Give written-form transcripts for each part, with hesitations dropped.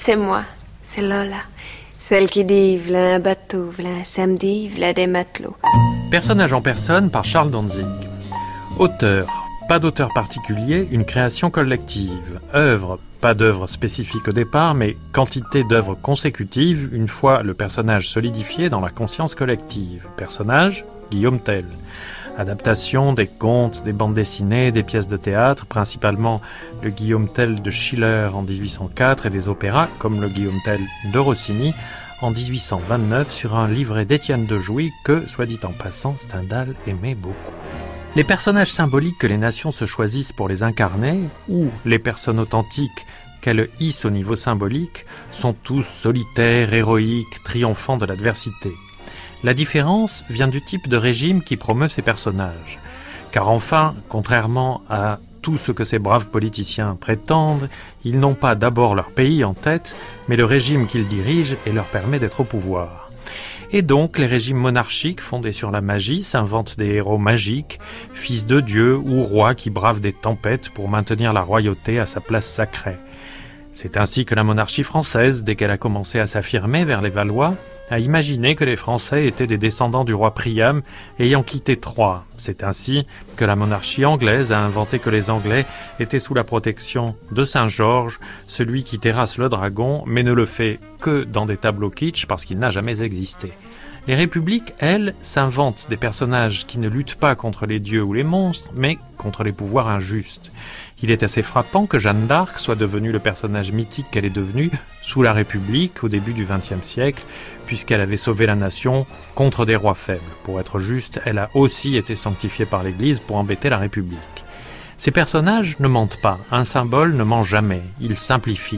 C'est moi, c'est Lola. Celle qui dit v'là un bateau, v'là un samedi, v'là des matelots. Personnage en personne par Charles Danzig. Auteur, pas d'auteur particulier, une création collective. Œuvre, pas d'œuvre spécifique au départ, mais quantité d'œuvres consécutives, une fois le personnage solidifié dans la conscience collective. Personnage, Guillaume Tell. Adaptation des contes, des bandes dessinées, des pièces de théâtre, principalement le Guillaume Tell de Schiller en 1804 et des opéras, comme le Guillaume Tell de Rossini, en 1829 sur un livret d'Étienne de Jouy que, soit dit en passant, Stendhal aimait beaucoup. Les personnages symboliques que les nations se choisissent pour les incarner, ou les personnes authentiques qu'elles hissent au niveau symbolique, sont tous solitaires, héroïques, triomphants de l'adversité. La différence vient du type de régime qui promeut ces personnages. Car enfin, contrairement à tout ce que ces braves politiciens prétendent, ils n'ont pas d'abord leur pays en tête, mais le régime qu'ils dirigent et leur permet d'être au pouvoir. Et donc, les régimes monarchiques fondés sur la magie s'inventent des héros magiques, fils de dieux ou rois qui bravent des tempêtes pour maintenir la royauté à sa place sacrée. C'est ainsi que la monarchie française, dès qu'elle a commencé à s'affirmer vers les Valois, a imaginé que les Français étaient des descendants du roi Priam ayant quitté Troie. C'est ainsi que la monarchie anglaise a inventé que les Anglais étaient sous la protection de Saint Georges, celui qui terrasse le dragon, mais ne le fait que dans des tableaux kitsch parce qu'il n'a jamais existé. Les républiques, elles, s'inventent des personnages qui ne luttent pas contre les dieux ou les monstres, mais contre les pouvoirs injustes. Il est assez frappant que Jeanne d'Arc soit devenue le personnage mythique qu'elle est devenue sous la République au début du XXe siècle, puisqu'elle avait sauvé la nation contre des rois faibles. Pour être juste, elle a aussi été sanctifiée par l'Église pour embêter la République. Ces personnages ne mentent pas, un symbole ne ment jamais, il simplifie.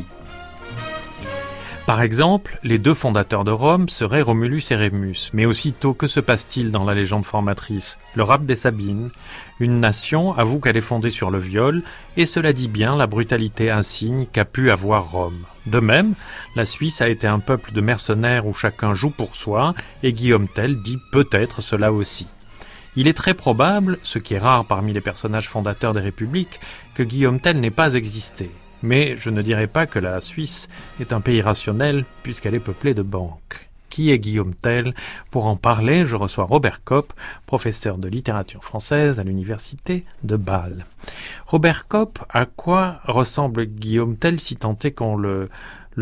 Par exemple, les deux fondateurs de Rome seraient Romulus et Rémus. Mais aussitôt, que se passe-t-il dans la légende formatrice ? Le rapt des Sabines. Une nation avoue qu'elle est fondée sur le viol, et cela dit bien la brutalité insigne qu'a pu avoir Rome. De même, la Suisse a été un peuple de mercenaires où chacun joue pour soi, et Guillaume Tell dit peut-être cela aussi. Il est très probable, ce qui est rare parmi les personnages fondateurs des républiques, que Guillaume Tell n'ait pas existé. Mais je ne dirais pas que la Suisse est un pays rationnel puisqu'elle est peuplée de banques. Qui est Guillaume Tell ? Pour en parler, je reçois Robert Kopp, professeur de littérature française à l'université de Bâle. Robert Kopp, à quoi ressemble Guillaume Tell si tant est qu'on le sache ?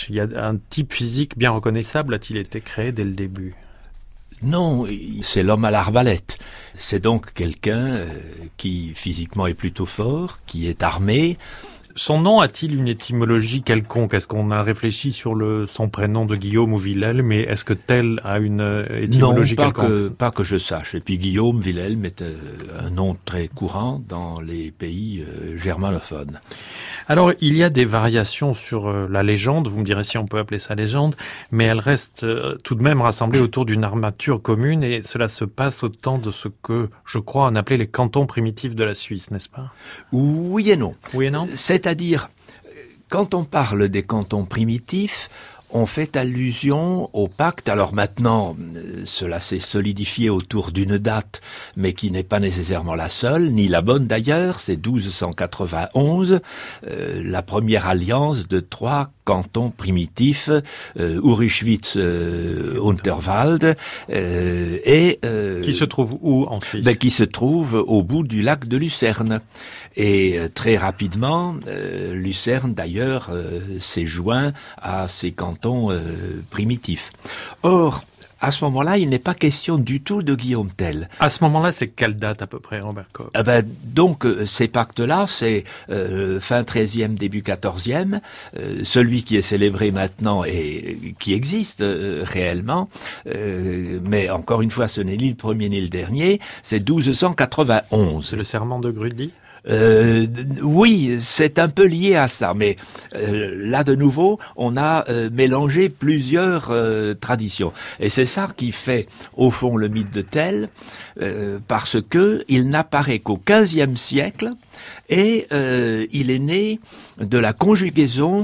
Il y a un type physique bien reconnaissable, a-t-il été créé dès le début ? Non, c'est l'homme à l'arbalète. C'est donc quelqu'un qui physiquement est plutôt fort, qui est armé. Son nom a-t-il une étymologie quelconque ? Est-ce qu'on a réfléchi sur son prénom de Guillaume ou Wilhelm, mais est-ce que Tell a une étymologie quelconque ? Non, pas que je sache. Et puis Guillaume, Wilhelm est un nom très courant dans les pays germanophones. Alors, il y a des variations sur la légende, vous me direz si on peut appeler ça légende, mais elle reste tout de même rassemblée autour d'une armature commune, et cela se passe au temps de ce que, je crois, on appelait les cantons primitifs de la Suisse, n'est-ce pas ? Oui et non. Oui et non ? C'est-à-dire, quand on parle des cantons primitifs, on fait allusion au pacte. Alors maintenant, cela s'est solidifié autour d'une date, mais qui n'est pas nécessairement la seule, ni la bonne d'ailleurs. C'est 1291, la première alliance de 3 cantons primitifs, Urischwitz, Unterwald, qui se trouve où en Suisse ? Qui se trouve au bout du lac de Lucerne. Et très rapidement, Lucerne d'ailleurs s'est joint à ces cantons primitifs. Or, à ce moment-là, il n'est pas question du tout de Guillaume Tell. À ce moment-là, c'est quelle date à peu près, Robert Kopp ? Donc, ces pactes-là, c'est fin 13e, début 14e. Celui qui est célébré maintenant et qui existe réellement, mais encore une fois, ce n'est ni le premier ni le dernier, c'est 1291. C'est le serment de Grudi ? Oui, c'est un peu lié à ça, mais là de nouveau, on a mélangé plusieurs traditions, et c'est ça qui fait au fond le mythe de Tell, parce que il n'apparaît qu'au XVe siècle, et il est né de la conjugaison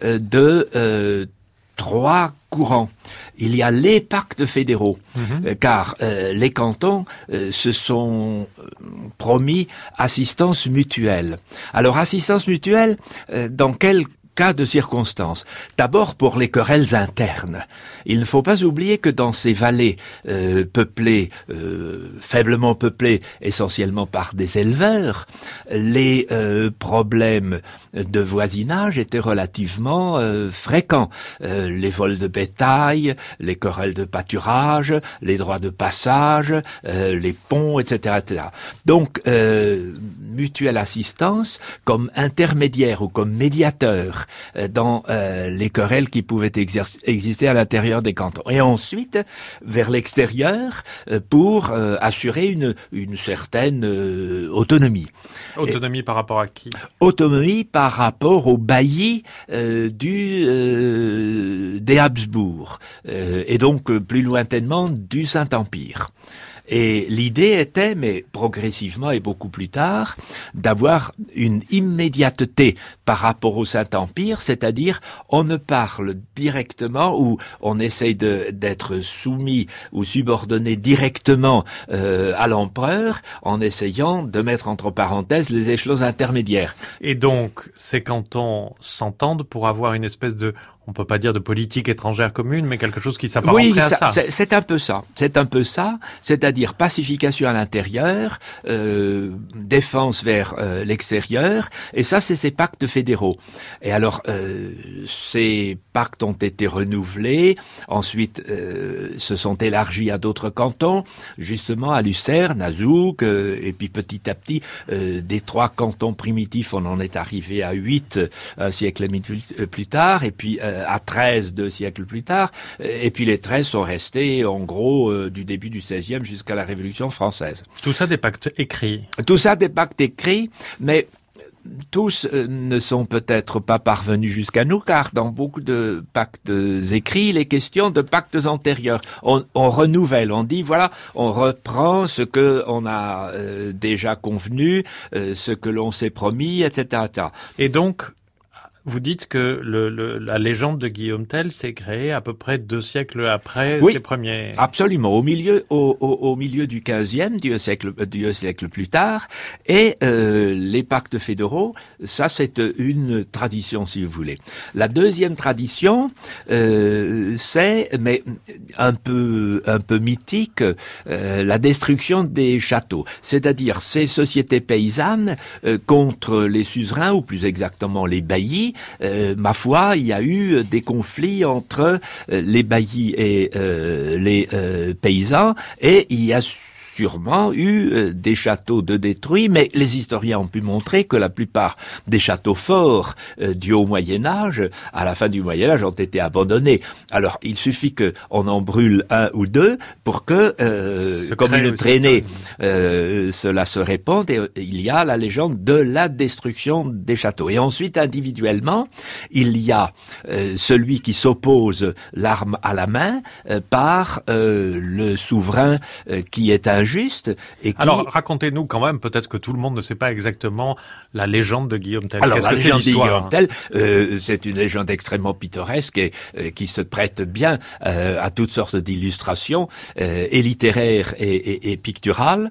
de 3 courants. Il y a les pactes fédéraux, car les cantons se sont promis assistance mutuelle. Alors, assistance mutuelle, dans quel cas de circonstance. D'abord pour les querelles internes. Il ne faut pas oublier que dans ces vallées peuplées, faiblement peuplées, essentiellement par des éleveurs, les problèmes de voisinage étaient relativement fréquents. Les vols de bétail, les querelles de pâturage, les droits de passage, les ponts, etc., etc. Donc, mutuelle assistance comme intermédiaire ou comme médiateur dans les querelles qui pouvaient exister à l'intérieur des cantons. Et ensuite, vers l'extérieur, pour assurer une certaine autonomie. Autonomie par rapport à qui? Autonomie par rapport au bailli des Habsbourg, et donc plus lointainement du Saint-Empire. Et l'idée était, mais progressivement et beaucoup plus tard, d'avoir une immédiateté par rapport au Saint-Empire, c'est-à-dire on ne parle directement ou on essaye d'être soumis ou subordonné directement à l'empereur en essayant de mettre entre parenthèses les échelons intermédiaires. Et donc, ces cantons s'entendent pour avoir une espèce de, on peut pas dire de politique étrangère commune, mais quelque chose qui s'apparenterait à ça. C'est un peu ça. C'est un peu ça. C'est-à-dire pacification à l'intérieur, défense vers l'extérieur. Et ça, c'est ces pactes fédéraux. Et alors, ces pactes ont été renouvelés. Ensuite, se sont élargis à d'autres cantons, justement à Lucerne, à Zoug, et puis petit à petit, des 3 cantons primitifs, on en est arrivé à 8 un siècle et demi plus tard, et puis à 13 2 siècles plus tard, et puis les 13 sont restés en gros du début du XVIe jusqu'à la Révolution française. Tout ça des pactes écrits. Tout ça des pactes écrits, mais tous ne sont peut-être pas parvenus jusqu'à nous, car dans beaucoup de pactes écrits, il est question de pactes antérieurs. On renouvelle, on dit voilà, on reprend ce que on a déjà convenu, ce que l'on s'est promis, etc., etc. Et donc, vous dites que la légende de Guillaume Tell s'est créée à peu près 2 siècles après ses premiers... Absolument, au milieu du XVe, 2 siècles plus tard, et les pactes fédéraux, ça c'est une tradition si vous voulez. La deuxième tradition, c'est, mais un peu mythique, la destruction des châteaux, c'est-à-dire ces sociétés paysannes contre les suzerains, ou plus exactement les baillis. Ma foi, il y a eu des conflits entre les baillis et les paysans, et il y a sûrement eu des châteaux de détruits, mais les historiens ont pu montrer que la plupart des châteaux forts du Haut Moyen-Âge, à la fin du Moyen-Âge, ont été abandonnés. Alors, il suffit qu'on en brûle 1 ou 2 pour que, comme une traînée, cela se répande, et il y a la légende de la destruction des châteaux. Et ensuite, individuellement, il y a celui qui s'oppose l'arme à la main par le souverain qui est injuste. Et qui... Alors, racontez-nous quand même, peut-être que tout le monde ne sait pas exactement la légende de Guillaume Tell. Alors, qu'est-ce que c'est l'histoire? Guillaume Tell, c'est une légende extrêmement pittoresque et qui se prête bien à toutes sortes d'illustrations, et littéraires et picturales.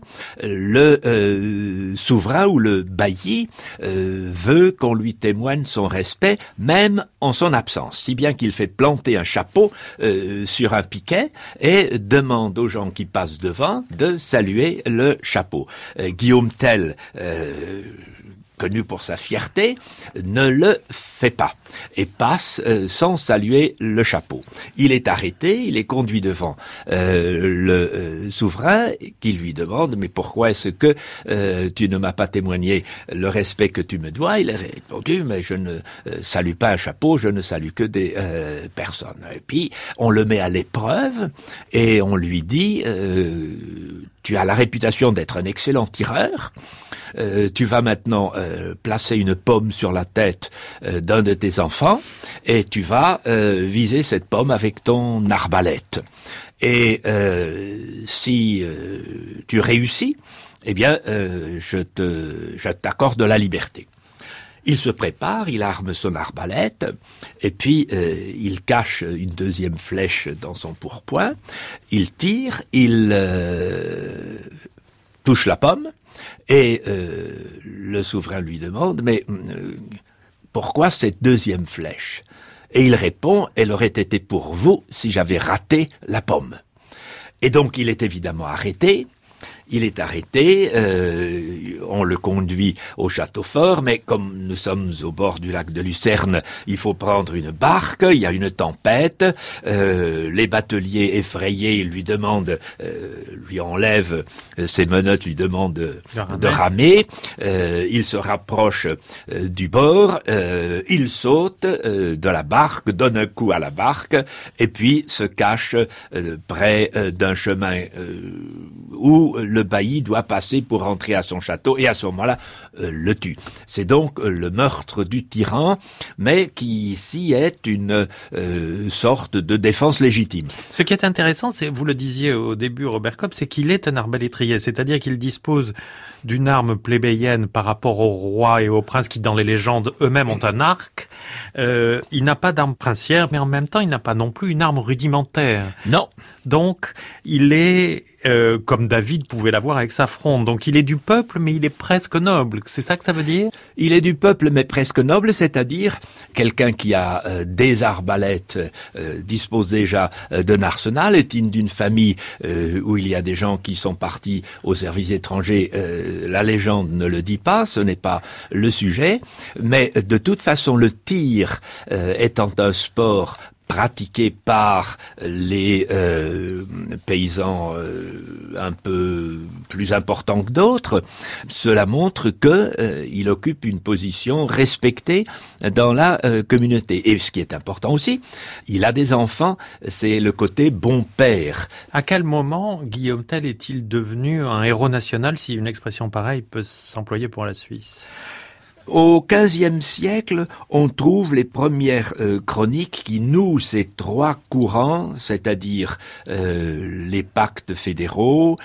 Le souverain ou le bailli veut qu'on lui témoigne son respect, même en son absence, si bien qu'il fait planter un chapeau sur un piquet et demande aux gens qui passent devant de saluer le chapeau. Guillaume Tell, connu pour sa fierté, ne le fait pas et passe sans saluer le chapeau. Il est arrêté, il est conduit devant le souverain qui lui demande « Mais pourquoi est-ce que tu ne m'as pas témoigné le respect que tu me dois ?» Il a répondu « Mais je ne salue pas un chapeau, je ne salue que des personnes. » Et puis on le met à l'épreuve et on lui dit tu as la réputation d'être un excellent tireur, tu vas maintenant placer une pomme sur la tête d'un de tes enfants et tu vas viser cette pomme avec ton arbalète. Et si tu réussis, eh bien, je t'accorde la liberté. Il se prépare, il arme son arbalète, et puis il cache une deuxième flèche dans son pourpoint, il tire, il touche la pomme, et le souverain lui demande « Mais pourquoi cette deuxième flèche? Et il répond, elle aurait été pour vous si j'avais raté la pomme. Et donc il est évidemment arrêté. Il est arrêté, on le conduit au château fort, mais comme nous sommes au bord du lac de Lucerne, il faut prendre une barque, il y a une tempête, les bateliers effrayés lui demandent, lui enlèvent ses menottes, lui demandent de ramer, il se rapproche du bord, il saute de la barque, donne un coup à la barque, et puis se cache près d'un chemin où le bailli doit passer pour rentrer à son château et à ce moment-là le tue. C'est donc le meurtre du tyran, mais qui ici est une sorte de défense légitime. Ce qui est intéressant, c'est, vous le disiez au début, Robert Kopp, c'est qu'il est un arbalétrier, c'est-à-dire qu'il dispose d'une arme plébéienne par rapport au roi et aux princes qui, dans les légendes, eux-mêmes ont un arc. Il n'a pas d'arme princière, mais en même temps, il n'a pas non plus une arme rudimentaire. Non. Donc, il est, comme David pouvait l'avoir avec sa fronde. Donc, il est du peuple, mais il est presque noble. C'est ça que ça veut dire? Il est du peuple, mais presque noble, c'est-à-dire quelqu'un qui a des arbalètes, dispose déjà d'un arsenal, est d'une famille où il y a des gens qui sont partis au service étranger. La légende ne le dit pas, ce n'est pas le sujet, mais de toute façon, le tir étant un sport pratiqué par les paysans un peu plus importants que d'autres, cela montre que il occupe une position respectée dans la communauté. Et ce qui est important aussi, il a des enfants, c'est le côté bon père. À quel moment Guillaume Tell est-il devenu un héros national, si une expression pareille peut s'employer pour la Suisse? Au XVe siècle, on trouve les premières chroniques qui nouent ces trois courants, c'est-à-dire les pactes fédéraux,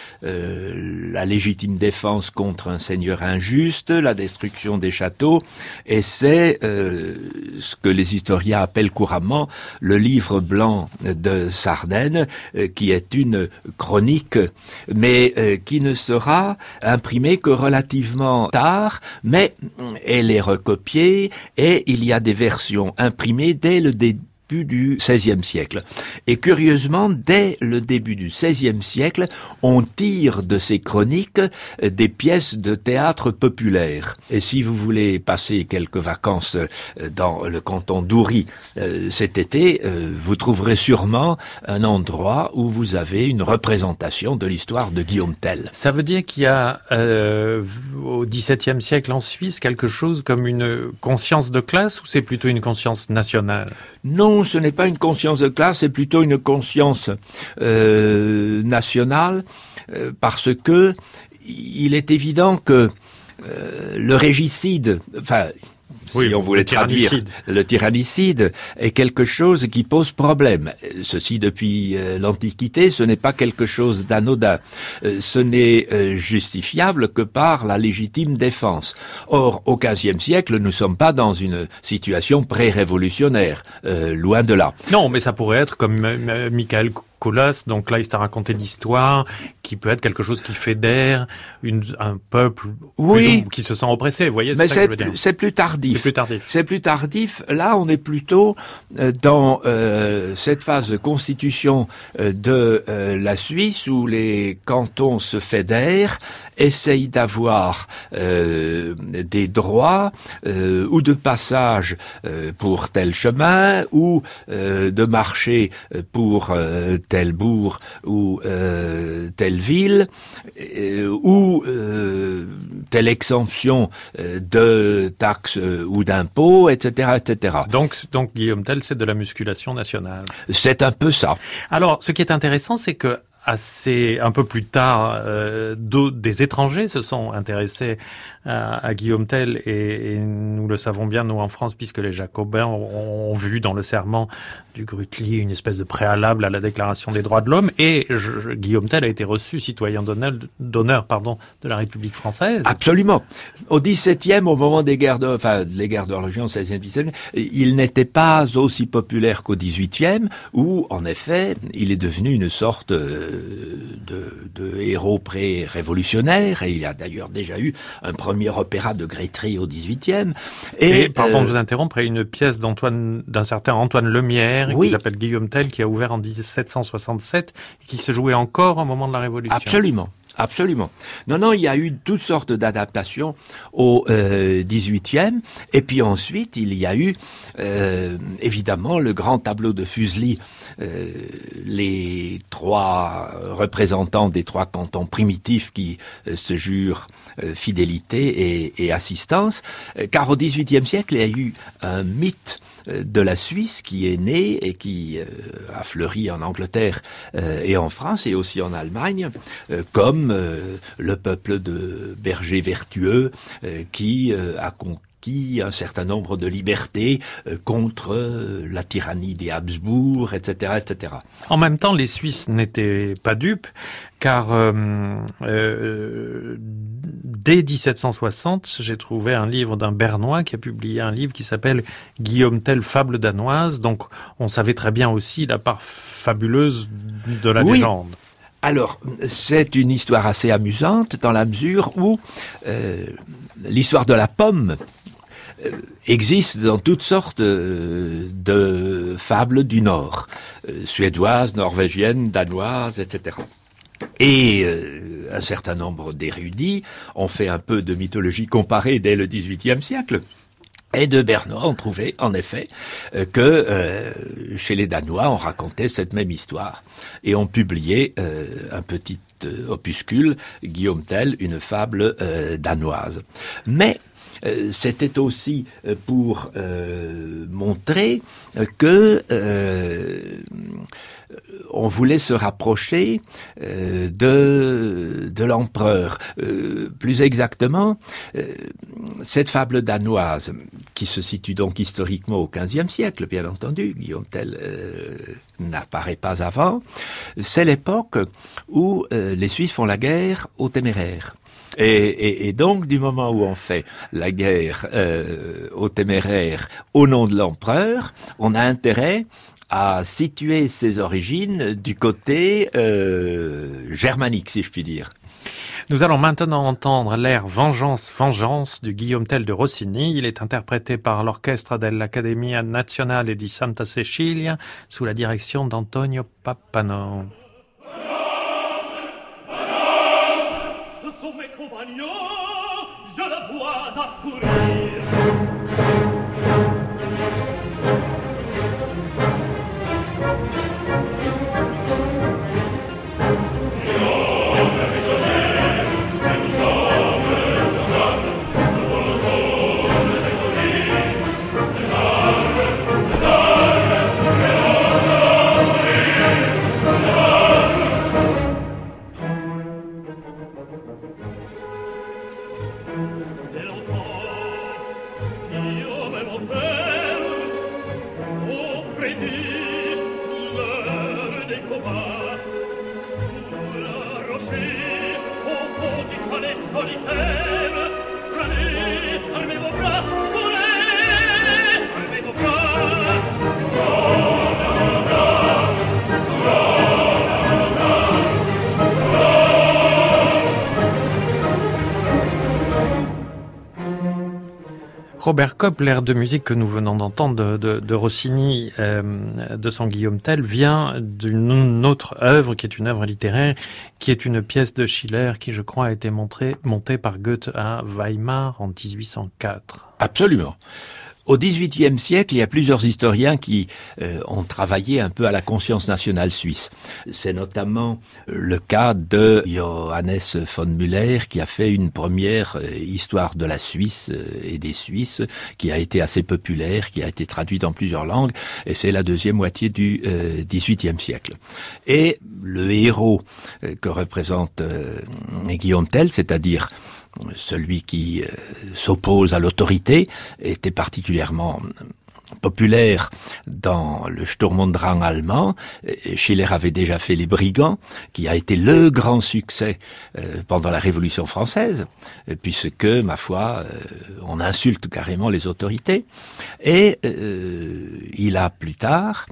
la légitime défense contre un seigneur injuste, la destruction des châteaux, et c'est ce que les historiens appellent couramment le livre blanc de Sardaigne, qui est une chronique, mais qui ne sera imprimée que relativement tard, mais elle est recopiée et il y a des versions imprimées dès le début du XVIe siècle. Et curieusement, dès le début du XVIe siècle, on tire de ces chroniques des pièces de théâtre populaire. Et si vous voulez passer quelques vacances dans le canton d'Oury cet été, vous trouverez sûrement un endroit où vous avez une représentation de l'histoire de Guillaume Tell. Ça veut dire qu'il y a au XVIIe siècle en Suisse quelque chose comme une conscience de classe, ou c'est plutôt une conscience nationale? Non, ce n'est pas une conscience de classe, c'est plutôt une conscience nationale, parce que il est évident que le régicide, enfin, oui, si on voulait traduire, le tyrannicide est quelque chose qui pose problème. Ceci depuis l'Antiquité, ce n'est pas quelque chose d'anodin. Ce n'est justifiable que par la légitime défense. Or, au XVe siècle, nous ne sommes pas dans une situation pré-révolutionnaire, loin de là. Non, mais ça pourrait être comme Michael Colas, donc là il s'est raconté d'histoire, qui peut être quelque chose qui fédère un peuple oui, qui se sent oppressé, vous voyez, mais c'est ça que je veux dire. C'est plus tardif. C'est plus tardif. C'est plus tardif. Là, on est plutôt dans cette phase de constitution de la Suisse où les cantons se fédèrent, essayent d'avoir des droits ou de passage pour tel chemin ou de marché pour tel bourg ou telle ville, ou telle exemption de taxes ou d'impôts, etc., etc. Donc Guillaume Tell, c'est de la musculation nationale. C'est un peu ça. Alors, ce qui est intéressant, c'est que un peu plus tard, des étrangers se sont intéressés à Guillaume Tell et nous le savons bien, nous en France, puisque les Jacobins ont vu dans le serment du Grutli une espèce de préalable à la Déclaration des droits de l'homme, et Guillaume Tell a été reçu citoyen d'honneur de la République française. Absolument. Au XVIIe, au moment des guerres les guerres de religion, 16e, 17e, il n'était pas aussi populaire qu'au XVIIIe, où, en effet, il est devenu une sorte de héros pré-révolutionnaires, et il y a d'ailleurs déjà eu un premier opéra de Grétry au XVIIIe. Et pardon de vous interrompre, il y a une pièce d'un certain Antoine Lemierre, oui, qui s'appelle Guillaume Tell, qui a ouvert en 1767, et qui se jouait encore au moment de la Révolution. Absolument. Absolument. Non, il y a eu toutes sortes d'adaptations au XVIIIe, et puis ensuite il y a eu évidemment le grand tableau de Fuseli, les 3 représentants des 3 cantons primitifs qui se jurent fidélité et assistance, car au XVIIIe siècle il y a eu un mythe de la Suisse qui est né et qui a fleuri en Angleterre et en France et aussi en Allemagne, comme le peuple de bergers vertueux qui a conquis un certain nombre de libertés contre la tyrannie des Habsbourg, etc., etc. En même temps, les Suisses n'étaient pas dupes, car dès 1760, j'ai trouvé un livre d'un Bernois qui a publié un livre qui s'appelle Guillaume Tell, Fable danoise. Donc, on savait très bien aussi la part fabuleuse de la légende. Alors, c'est une histoire assez amusante dans la mesure où l'histoire de la pomme existe dans toutes sortes de fables du Nord, suédoises, norvégiennes, danoises, etc. Et un certain nombre d'érudits ont fait un peu de mythologie comparée dès le XVIIIe siècle. Et de Bernois ont trouvé, en effet, que chez les Danois, on racontait cette même histoire. Et on publié un petit opuscule, Guillaume Tell, une fable danoise. Mais c'était aussi pour montrer que on voulait se rapprocher de l'empereur. Plus exactement, cette fable danoise, qui se situe donc historiquement au XVe siècle, bien entendu, Guillaume Tell n'apparaît pas avant, c'est l'époque où les Suisses font la guerre aux téméraires. Et donc, du moment où on fait la guerre aux téméraires au nom de l'empereur, on a intérêt à situer ses origines du côté germanique, si je puis dire. Nous allons maintenant entendre l'air Vengeance, Vengeance du Guillaume Tell de Rossini. Il est interprété par l'Orchestra dell'Accademia Nazionale di Santa Cecilia sous la direction d'Antonio Pappano. Ce sont mes compagnons, je le vois accourir. Robert Kopp, l'air de musique que nous venons d'entendre de Rossini, de son Guillaume Tell, vient d'une autre œuvre qui est une œuvre littéraire, qui est une pièce de Schiller qui, je crois, a été montée par Goethe à Weimar en 1804. Absolument. Au XVIIIe siècle, il y a plusieurs historiens qui ont travaillé un peu à la conscience nationale suisse. C'est notamment le cas de Johannes von Müller, qui a fait une première histoire de la Suisse et des Suisses, qui a été assez populaire, qui a été traduite en plusieurs langues, et c'est la deuxième moitié du XVIIIe siècle. Et le héros que représente Guillaume Tell, c'est-à-dire celui qui s'oppose à l'autorité, était particulièrement populaire dans le Sturm und Drang allemand. Schiller avait déjà fait Les Brigands, qui a été le grand succès pendant la Révolution française, puisque, ma foi, on insulte carrément les autorités. Et il a plus tard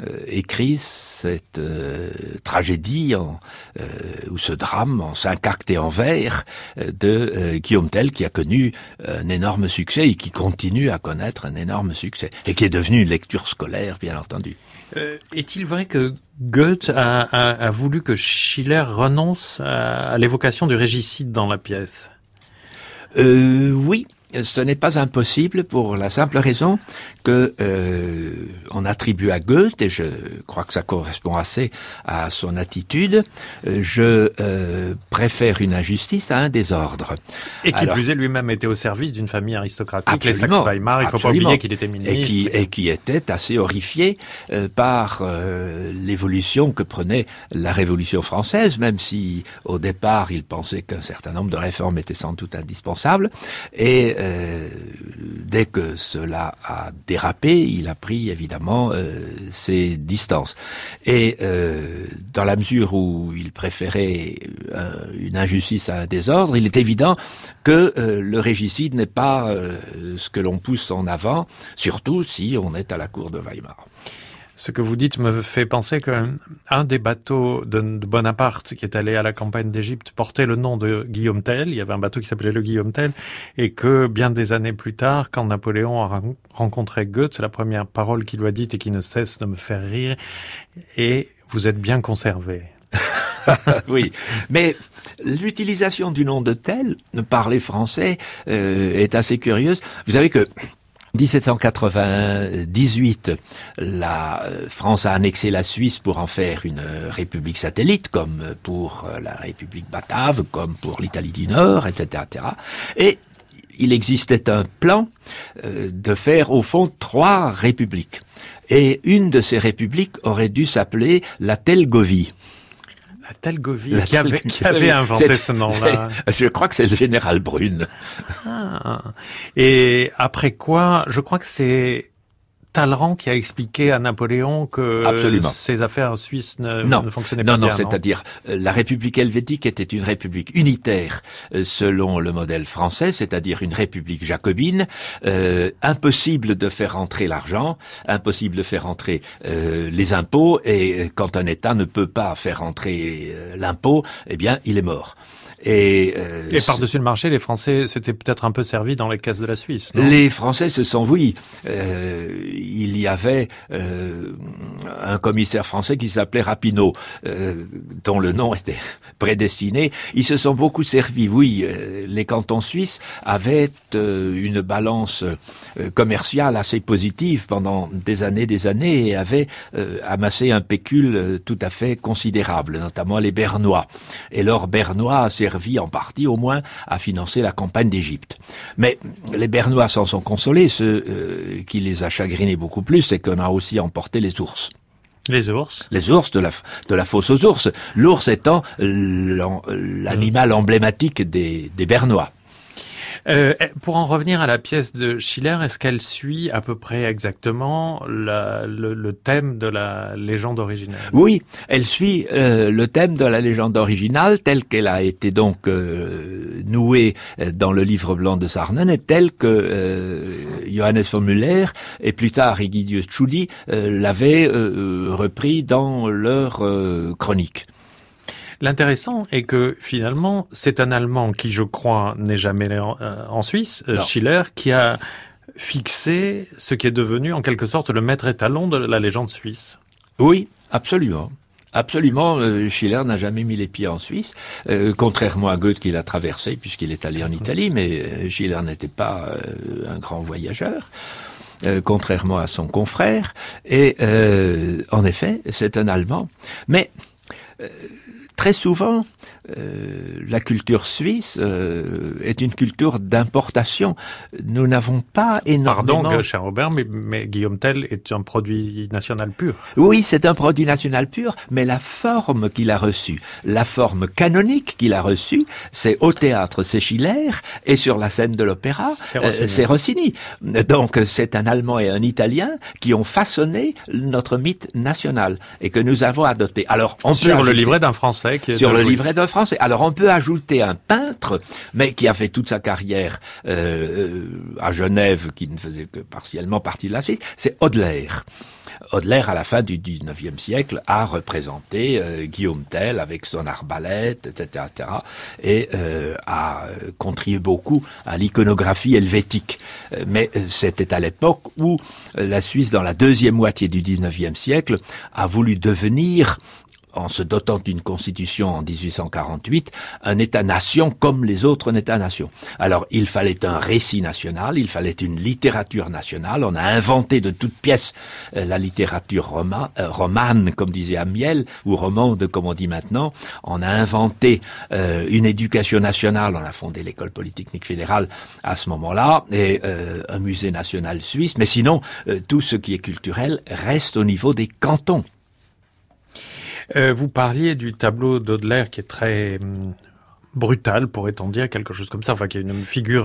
écrit cette tragédie ou ce drame en 5 actes et en vers de Guillaume Tell, qui a connu un énorme succès et qui continue à connaître un énorme succès et qui est devenu une lecture scolaire, bien entendu. Est-il vrai que Goethe a voulu que Schiller renonce à l'évocation du régicide dans la pièce? Oui. Ce n'est pas impossible pour la simple raison que on attribue à Goethe, et je crois que ça correspond assez à son attitude, je préfère une injustice à un désordre. Et qui plus est, lui-même était au service d'une famille aristocratique, les Saxe-Weimar, il ne faut pas oublier qu'il était ministre. Et qui était assez horrifié par l'évolution que prenait la Révolution française, même si au départ il pensait qu'un certain nombre de réformes étaient sans doute indispensables, et dès que cela a dérapé, il a pris évidemment ses distances. Et dans la mesure où il préférait une injustice à un désordre, il est évident que le régicide n'est pas ce que l'on pousse en avant, surtout si on est à la cour de Weimar. Ce que vous dites me fait penser qu'un des bateaux de Bonaparte qui est allé à la campagne d'Égypte portait le nom de Guillaume Tell. Il y avait un bateau qui s'appelait le Guillaume Tell, et que bien des années plus tard, quand Napoléon a rencontré Goethe, c'est la première parole qu'il lui a dite et qui ne cesse de me faire rire, et vous êtes bien conservé. Oui, mais l'utilisation du nom de Tell par les Français est assez curieuse. Vous savez que 1798, la France a annexé la Suisse pour en faire une république satellite, comme pour la République batave, comme pour l'Italie du Nord, etc., etc. Et il existait un plan de faire, au fond, 3 républiques. Et une de ces républiques aurait dû s'appeler la Telgovie. La Telgovie, qui avait inventé ce nom-là? Je crois que c'est le général Brune. Ah. Et après quoi, je crois que c'est Talleyrand qui a expliqué à Napoléon que ces affaires suisses ne fonctionnaient pas bien. Non, c'est-à-dire la République helvétique était une république unitaire selon le modèle français, c'est-à-dire une république jacobine, impossible de faire rentrer l'argent, impossible de faire rentrer les impôts, et quand un État ne peut pas faire rentrer l'impôt, eh bien, il est mort. Et par-dessus le marché, les Français s'étaient peut-être un peu servis dans les caisses de la Suisse, non? Les Français se sont, oui. Il y avait un commissaire français qui s'appelait Rapinot, dont le nom était prédestiné. Ils se sont beaucoup servis, oui. Les cantons suisses avaient une balance commerciale assez positive pendant des années et avaient amassé un pécule tout à fait considérable, notamment les Bernois. Et l'or bernois a servi en partie au moins à financer la campagne d'Égypte. Mais les Bernois s'en sont consolés. Ce qui les a chagrinés beaucoup plus, c'est qu'on a aussi emporté les ours. Les ours? Les ours de la fosse aux ours. L'ours étant l'animal emblématique des Bernois. Pour en revenir à la pièce de Schiller, est-ce qu'elle suit à peu près exactement le thème de la légende originale? Oui, elle suit le thème de la légende originale telle qu'elle a été donc nouée dans le livre blanc de Sarnen, et telle que Johannes von Müller et plus tard Egidius Tschudi l'avaient repris dans leur chronique. L'intéressant est que finalement, c'est un Allemand qui, je crois, n'est jamais allé en Suisse, Schiller, qui a fixé ce qui est devenu en quelque sorte le maître étalon de la légende suisse. Oui, absolument. Absolument, Schiller n'a jamais mis les pieds en Suisse, contrairement à Goethe qui l'a traversé puisqu'il est allé en Italie, mais Schiller n'était pas un grand voyageur. Contrairement à son confrère, et en effet, c'est un Allemand, mais très souvent, la culture suisse est une culture d'importation. Nous n'avons pas énormément... Pardon, cher Robert, mais Guillaume Tell est un produit national pur. Oui, c'est un produit national pur, mais la forme qu'il a reçue, la forme canonique qu'il a reçue, c'est au théâtre, c'est Schiller, et sur la scène de l'opéra, c'est Rossini. Donc, c'est un Allemand et un Italien qui ont façonné notre mythe national, et que nous avons adopté. Alors, sur le livret d'un Français qui est sur le livret d'un Français. Alors on peut ajouter un peintre, mais qui a fait toute sa carrière à Genève, qui ne faisait que partiellement partie de la Suisse, c'est Hodler. Hodler, à la fin du 19e siècle, a représenté Guillaume Tell avec son arbalète, etc., et a contribué beaucoup à l'iconographie helvétique. Mais c'était à l'époque où la Suisse, dans la deuxième moitié du 19e siècle, a voulu devenir, en se dotant d'une constitution en 1848, un État-nation comme les autres États-nations. Alors, il fallait un récit national, il fallait une littérature nationale. On a inventé de toutes pièces la littérature romane, comme disait Amiel, ou romande, comme on dit maintenant. On a inventé une éducation nationale, on a fondé l'école polytechnique fédérale à ce moment-là, et un musée national suisse. Mais sinon, tout ce qui est culturel reste au niveau des cantons. Vous parliez du tableau d'Hodler qui est très brutal, pourrait-on dire, quelque chose comme ça, enfin qui est une figure...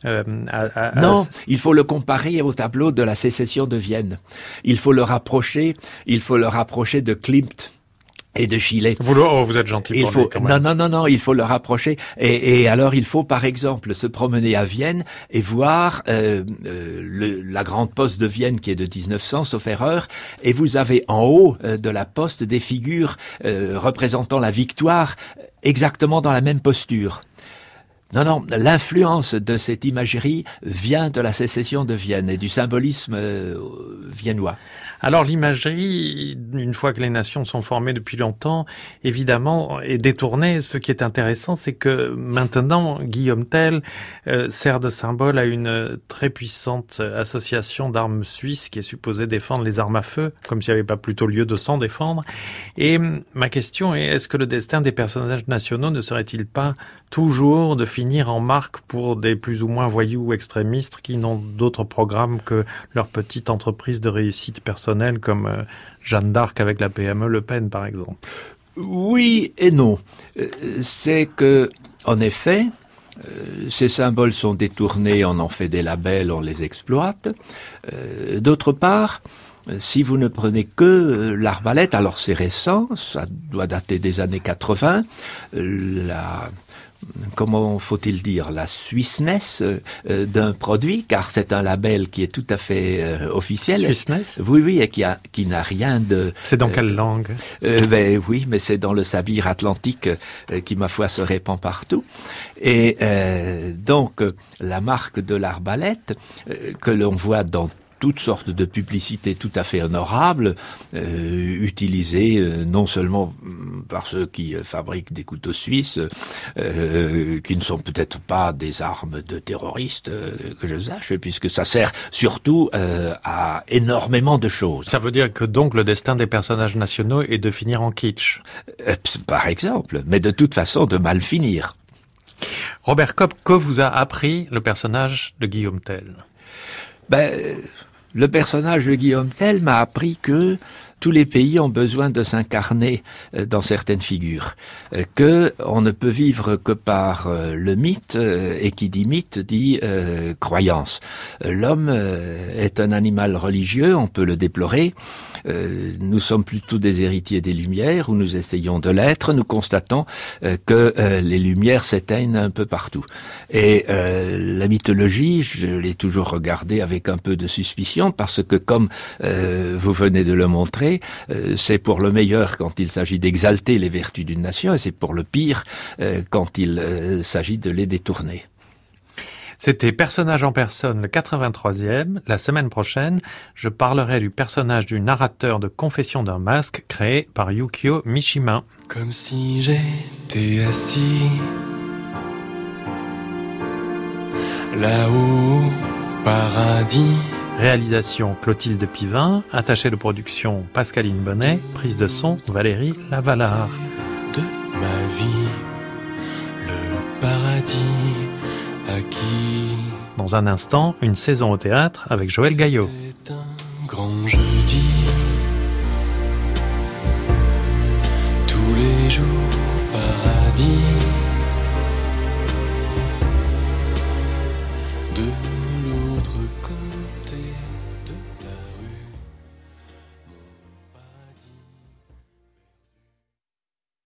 Non, il faut le comparer au tableau de la sécession de Vienne. Il faut le rapprocher de Klimt et de Chile. Vous êtes gentil pour lui, quand même. Non, il faut le rapprocher. Et alors, il faut, par exemple, se promener à Vienne et voir la grande poste de Vienne qui est de 1900, sauf erreur, et vous avez en haut de la poste des figures représentant la victoire exactement dans la même posture. Non, l'influence de cette imagerie vient de la sécession de Vienne et du symbolisme viennois. Alors l'imagerie, une fois que les nations sont formées depuis longtemps, évidemment, est détournée. Ce qui est intéressant, c'est que maintenant, Guillaume Tell sert de symbole à une très puissante association d'armes suisses qui est supposée défendre les armes à feu, comme s'il n'y avait pas plutôt lieu de s'en défendre. Et ma question est, est-ce que le destin des personnages nationaux ne serait-il pas toujours de finir en marque pour des plus ou moins voyous ou extrémistes qui n'ont d'autre programme que leur petite entreprise de réussite personnelle, comme Jeanne d'Arc avec la PME Le Pen, par exemple? Oui et non. C'est que, en effet, ces symboles sont détournés, on en fait des labels, on les exploite. D'autre part, si vous ne prenez que l'arbalète, alors c'est récent, ça doit dater des années 80, comment faut-il dire, la suisseness d'un produit, car c'est un label qui est tout à fait officiel. Suisseness ? Oui, et qui n'a rien de... C'est dans quelle langue ? Oui, mais c'est dans le sabir atlantique qui, ma foi, se répand partout. Et donc, la marque de l'arbalète, que l'on voit dans toutes sortes de publicités tout à fait honorables, utilisées non seulement par ceux qui fabriquent des couteaux suisses, qui ne sont peut-être pas des armes de terroristes, que je sache, puisque ça sert surtout à énormément de choses. Ça veut dire que donc le destin des personnages nationaux est de finir en kitsch. Par exemple, mais de toute façon de mal finir. Robert Kopp, que vous a appris le personnage de Guillaume Tell ? Le personnage de Guillaume Tell m'a appris que tous les pays ont besoin de s'incarner dans certaines figures, que on ne peut vivre que par le mythe, et qui dit mythe dit croyance. L'homme est un animal religieux, on peut le déplorer. Nous sommes plutôt des héritiers des Lumières, ou nous essayons de l'être. Nous constatons que les Lumières s'éteignent un peu partout. Et la mythologie, je l'ai toujours regardée avec un peu de suspicion, parce que comme vous venez de le montrer, c'est pour le meilleur quand il s'agit d'exalter les vertus d'une nation, et c'est pour le pire quand il s'agit de les détourner. C'était Personnage en personne, le 83e. La semaine prochaine, je parlerai du personnage du narrateur de Confession d'un masque, créé par Yukio Mishima. Comme si j'étais assis là-haut au paradis. Réalisation Clotilde Pivin, attachée de production Pascaline Bonnet, prise de son Valérie Lavalard. De ma vie, le paradis acquis. Dans un instant, une saison au théâtre avec Joël Gaillot. C'était un grand jeudi. Tous les jours paradis.